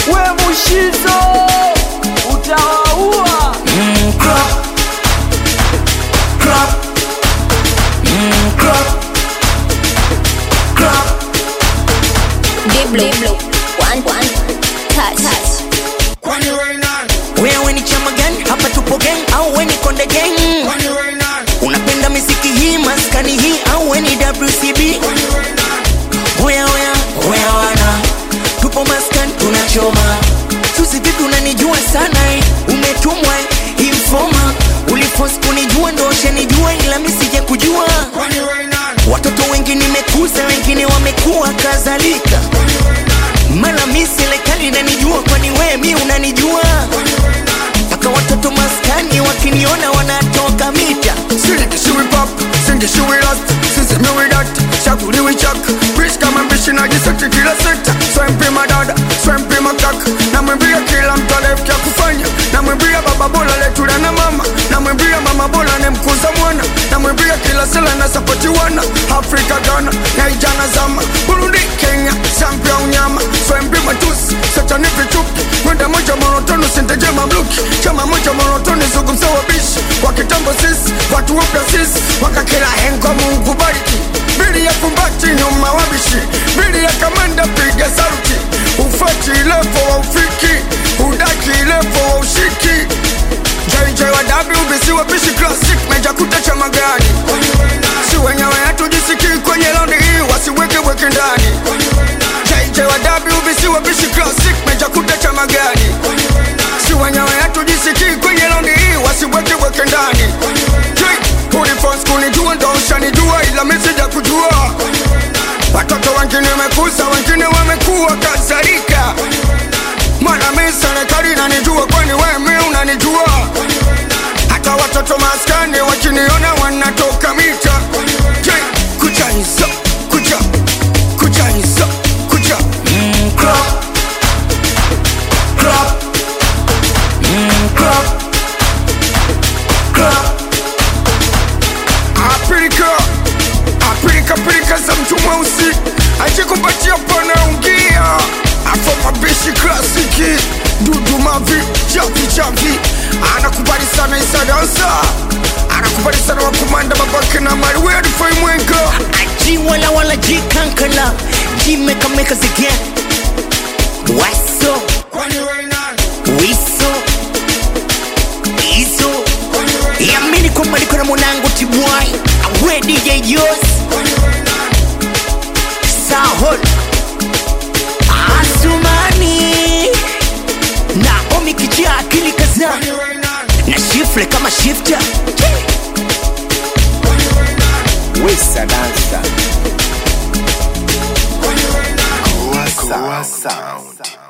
we Mushizo utawaua. Crop crop crop crop Diblo one touch. Kwani wewe nani? wewe ni chama gani? Hapa tupo gang au wewe ni konde gang? Kwani wewe nani? Unapenda muziki hii maskani hii au wewe ni WCB? Kwani wewe nani? Oya wana tupo maskani tunachoma. Susi vipi unanijua sana umetumwa informa. Uliforce kunijua ndo ushanijua ila mimi sije kujua. Kwani wewe nani? Watoto wengi nimekuza wengine wamekuwa kadhalika. Kwani wewe nani? Mala mimi serikali inanijua kwani wewe mimi unanijua. Kwani wewe nani? Paka watoto maskani wakiniona wanatoka mita. She we pop, sing the she we last. Since me we that, shakuli we chuck. Rich come and bitch na gisakti kila sekta. Swempe my dada, swempe my cock. Na mwambia kila mtu alefika kufanya. Na mwambia baba bola letula na mama. Na mwambia mama bola ne mkuza mwana. Na mwambia kila sela na support wana. Africa Ghana, Nigeria Zama. Burundi Kenya, Zambia unyama. Swempe matusi, secha ni vitupi. Mwenda moja monotono sinteje mamluki. Chama moja monotono zungumza wabishi. Wakitambo sisi, watu wapya sisi. Wakakila hengo Mungu bariki. Bili ya kumbati nyuma wabishi. Bili ya kamanda piga sauti. Ufati levo wa ufiki. Udaki levo wa ushiki. JJ wa WBC wabishi classic. Meja kutacha magani. Si wenyewe hatujisiki kwenye laundi hii. Wasiweke weke ndani. JJ wa WBC wabishi classic. Meja kutacha magani. Si wenyewe hatujisiki kwenye laundi hii. Wasiweke weke ndani. Uniforms kunijua ndo ushanijua ila mimi sija kujua. Watoto wengine wamekuza wengine wamekuwa kadhalika. Maana mimi serikali inanijua kwani wewe mimi unanijua. Hata watoto maskani wakiniona wanatoka mita. Kucha hizo, kucha hizo, kucha. Crop crop crop crop Apirika za mtu mweusi ajikupatia pana ungia. Afo mabishi klasiki dudu mavi chavi. Anakubali sana isa dansa. Anakubali sana wakumanda babake na mali. We are the fine mwenga. Aji wala jikankala Jimeka again. Waso Kwani wewe nani? Wiso Iso Yamini kwa maliko na mwanangu Tibwai Awe DJ Yos Sahol Asumani Naomi kijia akili kaza Na shifle kama shifter Wesa dansa Goa Sound.